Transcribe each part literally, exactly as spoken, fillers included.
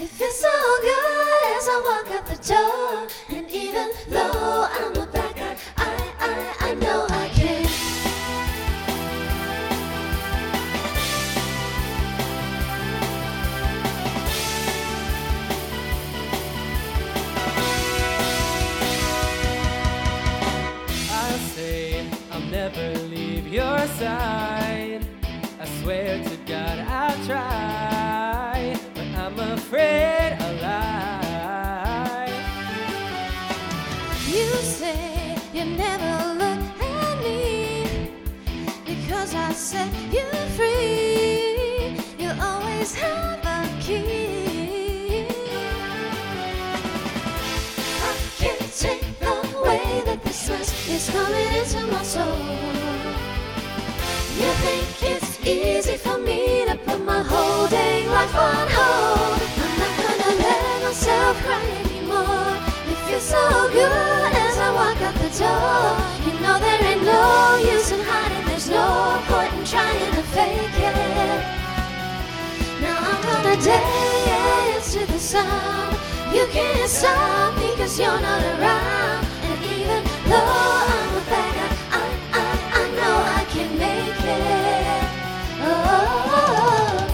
It feels so good as I walk out the door. And even though I'm a bad guy, I, I, I know I can. I'll say I'll never leave your side. I swear to God I'll try, but I'm afraid I'll lie. You say you never look at me because I set you free. You'll always have a key. I can't take the way that this lust is coming into my soul. You think it's easy for me to put my whole dang life on hold. I'm not gonna let myself cry anymore. It feels so good as I walk out the door. You know there ain't no use in hiding. There's no point in trying to fake it. Now I'm gonna dance to the sound. You can't stop me 'cause you're not around. And even though I'm a bad guy, I, I, I know I can make it. Oh,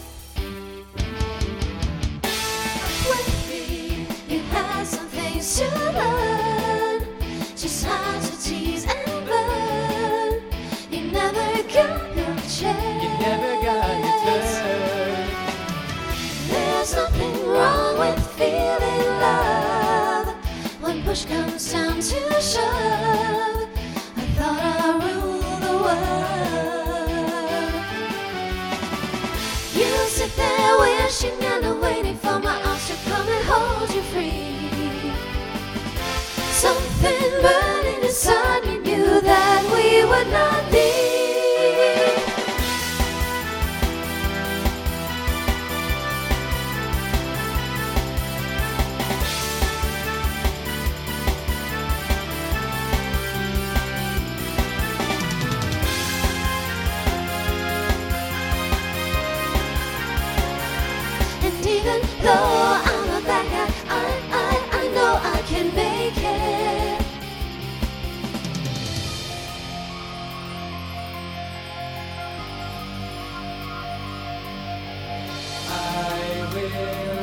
with me, you had some things to learn, just how to tease and burn. You never got your chance. You never got your turn. There's nothing wrong with feeling love. When push comes down to shove, I thought I ruled the world. You sit there wishing and waiting for my arms to come and hold you free. Something burning inside me knew that we would not be. And even though I'm a bad guy, I, I, I know I can make it. I will